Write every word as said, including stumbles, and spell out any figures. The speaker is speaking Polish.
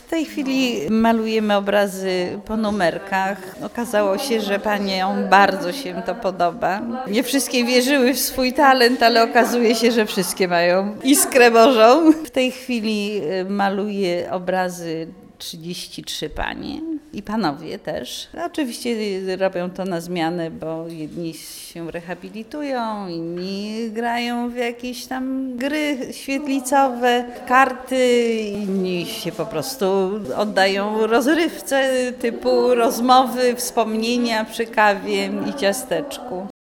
W tej chwili malujemy obrazy po numerkach. Okazało się, że paniom bardzo się to podoba. Nie wszystkie wierzyły w swój talent, ale okazuje się, że wszystkie mają iskrę Bożą. W tej chwili maluję obrazy trzydzieści trzy panie i panowie też. Oczywiście robią to na zmianę, bo jedni się rehabilitują, inni grają w jakieś tam gry świetlicowe, karty, inni się po prostu oddają rozrywce typu rozmowy, wspomnienia przy kawie i ciasteczku.